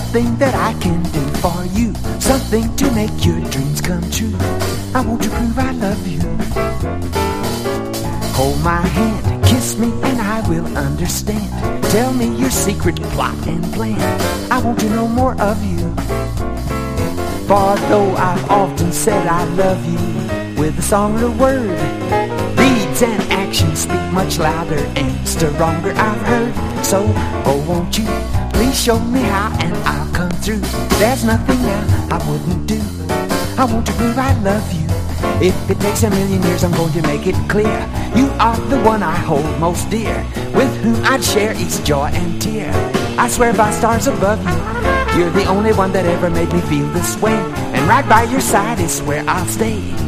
something that I can do for you, something to make your dreams come true. I want to prove I love you. Hold my hand, kiss me, and I will understand. Tell me your secret plot and plan. I want to know more of you. For though I've often said I love you, with a song or a word, deeds and actions speak much louder and stronger, I've heard. So, oh, won't you please show me how, and I'll come through. There's nothing now I wouldn't do. I want to prove I love you. If it takes a million years, I'm going to make it clear. You are the one I hold most dear, with whom I'd share each joy and tear. I swear by stars above you, you're the only one that ever made me feel this way. And right by your side is where I'll stay.